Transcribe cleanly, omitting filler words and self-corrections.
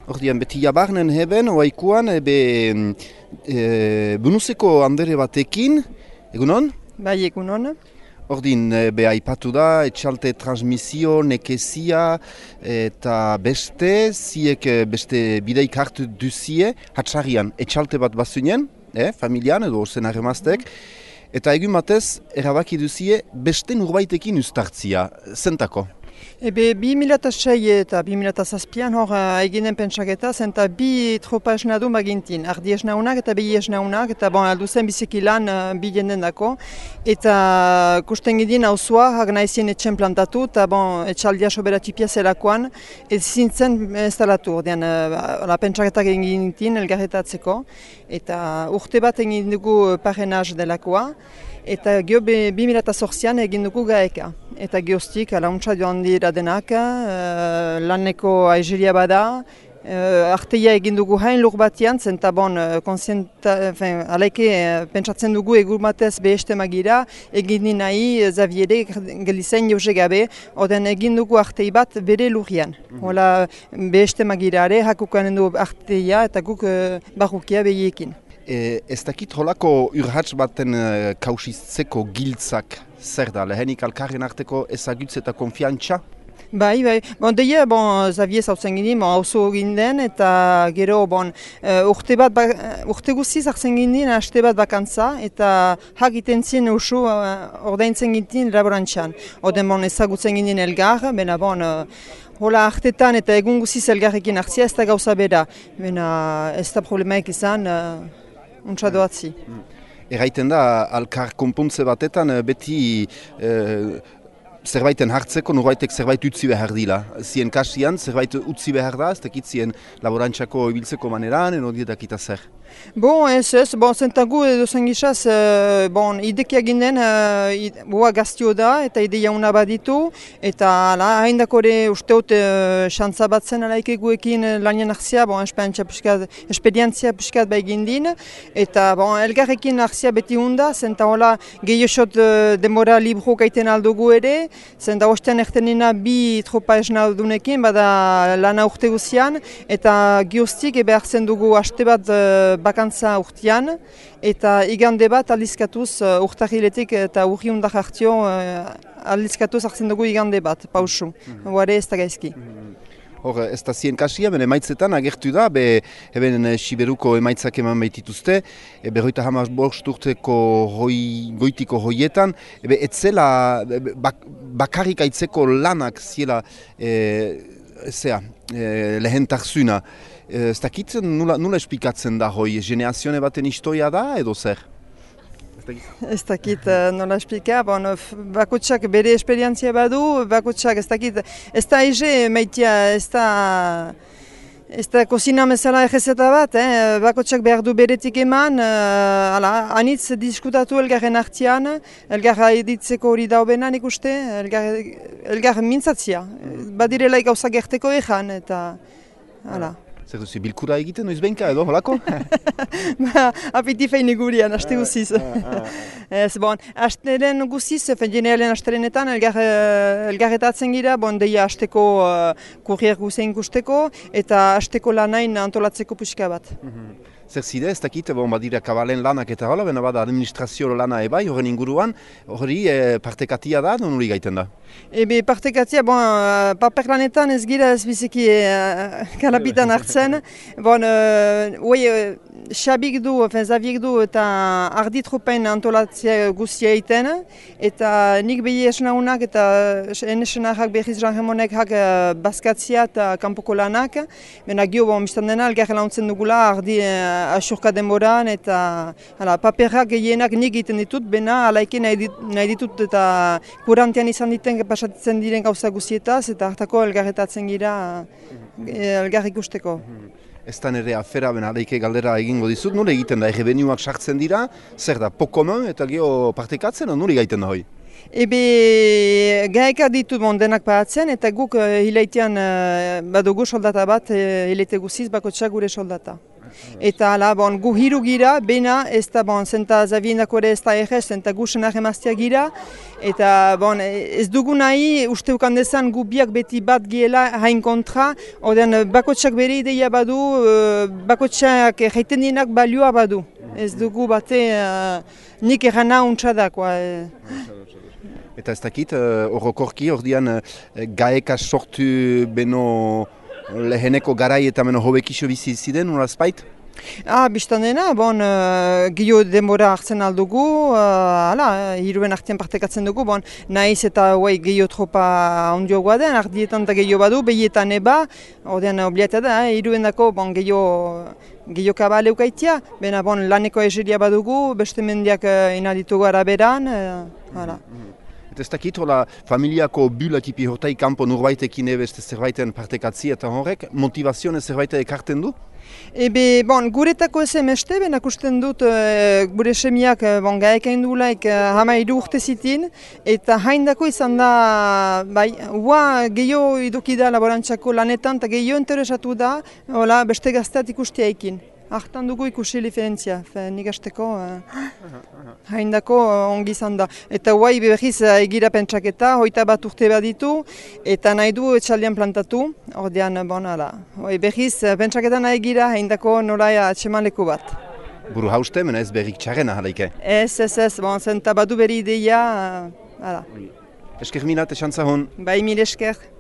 Ordian, beti jabarnen heben, oaikuan, bunuzeko andere batekin, egunon? Bai, egunon. Ordin, aipatu da, etxalte transmisio, nekezia, eta ziek beste bideik hartu duzie, hatxarrian, etxalte bat bazunen, familian edo zen arremaztek, eta egun batez, erabaki duzie, beste nurbaitekin ustartzia, zentako? 2006 eta 2007 hor eginen pentsaketa, zenta bi tropa esnadu magintin, ardi esnaunak eta behi esnaunak, eta alduzen bizikilan bi jenden dako, eta kusten gidin hauzua, hag nahizien etxen plantatu, eta etxaldia soberatipia zelakoan, ez zintzen instalatu, pentsaketak egin gintin elgarretatzeko, eta urte bat egin dugu parenaz delakoa, eta gio 2008an egin dugu gaeka. Eta geostik, launtza joan dira denak, laneko aizeria bada, arteia egin dugu hain lur batian, zenta alaike pentsatzen dugu egur batez beheste magira, egin nahi Zaviere gelizain jauze gabe, oden egin dugu artei bat bere lurian. Hola beheste magirare, hakukanen du arteia eta guk barrukia behiekin. Ez dakit holako urhats baten kausitzeko giltzak zer da, lehenik alkarren arteko ezagutz eta konfiantza? Bai. Deia, Xavier zautzen ginen, hauzo ginden, eta gero, urte guziz hartzen ginen, haste bat bakantza, eta hagiten zien usu ordaintzen ginen laborantxan. Oden, ezagutzen ginen elgar, hola hartetan eta egun guziz elgarrekin hartzia ez da gauza bera. Ez da problemaik izan, untsa doatzi. Erraiten da, alkar konpuntze batetan beti zerbaiten hartzeko norbaitek zerbait utzi behar dila. Zien kasian zerbait utzi behar da, ez dakit zien laborantxako ibiltzeko maneran, eno dietakita zer. Zentagu edo zengizaz, idekia ginen, gaztio da eta ideia una baditu, eta haindakore usteut xantza batzen alaike guekin lanien hartzia, esperientzia piskat bai gindin, eta elgarrekin hartzia beti hunda, zenta hola gehiosot demora libro gaiten aldugu ere, zenta ostean ertenina bi tropa esnaldunekin, bada lana urte guzian, eta gioztik hartzen dugu haste bat bakantza urtean, eta igande bat aldizkatuz urtahiletik eta urri undak hartio aldizkatuz hartzen dugu igande bat, pausu. Huare ez da gaizki. Hor, ez da zien kasia, emaitzetan agertu da, eben Siberuko emaitzak eman baitituzte, berroita hamazbost urteko goitiko hoietan, etzela bakarrik aitzeko lanak ziela lehentarzuna. Ez dakit nula esplikatzen da hoi, generazione baten historia da edo zer? Ez dakit nola esplika, bakotsak bere esperientzia badu, bakotsak ez dakit, ez da eze maitia, ez da kozina mezala egezeta bat, bakotsak behar du beretik eman, anitz diskutatu elgarren artian, elgarra editzeko hori daubenan ikuste, elgar mintzatzia, badirelaik gauza gerteko ezan, eta hala. Zer duzu, bilkura egiten, noiz behinka edo, holako? Apiti fein egurian, haste guziz. Hasteren guziz, generalen hasterenetan, elgarretatzen gira, deia hasteko kurrier guzein guzteko, eta hasteko lanain antolatzeko puxka bat. Zer zide, ez dakit, badira kabalen lanak eta hola, bena bada administrazio lana ebai, horren inguruan, hori partekatia da, non hori gaiten da? Partekatia, paper lanetan ez gira ez biziki kalapitan hartzen, Xabik du, Zaviek du eta ardi tropain antolatzea guztia egiten, eta nik behi esnaunak eta enesenarrak behiz jangemonek hak bazkatzia eta kanpoko lanak, bena gio biztan dena, elgarre launtzen dugula ardi asurka denboran, eta paperrak gehienak nik egiten ditut, bena alaike nahi ditut eta kurantean izan diten pasatzen diren gauza guztietaz, eta hartako elgarretatzen gira elgar ikusteko. Ez da nire afera, alaike galdera egingo dizut, nola egiten da, errebenuak sartzen dira, zer da, pokomen eta geho partekatzen, nola egiten da hoi? Gaeka ditut denak pahatzen, eta guk hilaitean badugu soldata bat, hilaite guziz bakotsak gure soldata. eta ala, bon, gu hiru gira, bena, ez da, bon, zenta zabiendako ere ez da egez, zenta gu senar emaztea gira, eta, bon, ez dugu nahi, uste ukandezan gu biak beti bat giela hain kontra, odean, bakotsak bere ideia badu, bakotsak jaiten dienak balioa badu, ez dugu bate, nik errana untsa da, Eta ez dakit, orokorki, ordian gaeka sortu beno leheneko garai eta beno hobekixo bizi ziren, norazpait? Bistan dena, bon, gio denbora hartzen aldugu, hiruen artean partekatzen dugu, bon, nahiz eta gio tropa ondiogoa den, ardietan da gio badu, behietan eba, ordean obliatea da, hiruen dako, bon, gio kabale ukaitia, bena, bon, laneko egeria badugu, beste mendiak inaditugu araberan, Eta ez dakit, familiako bulatipi hortai kanpo nurbaitekin beste zerbaiten partekatzi eta horrek, motivazioen zerbaita ekarten du? Bon, guretako ez emeste, benak usten dut gure semiak gaek hain duelaik 13 urte zitin, eta haindako izan da, bai, gehiago iduki da laborantzako lanetan, eta gehiago interesatu da, beste gazteat ikustiaikin. Artan dugu ikusi diferentzia, nik azteko haindako ongi izan da. Eta guai berriz egira pentsaketa, 21 urte baditu, eta nahi du etxaldean plantatu, ordean, bon, berriz pentsaketa nahi gira haindako nola atseman leku bat. Buru hauste, mena ez berrik txarrena halaike? Ez, bon, zenta badu berri ideia, Esker minat, esantza hon? Bai, mil esker.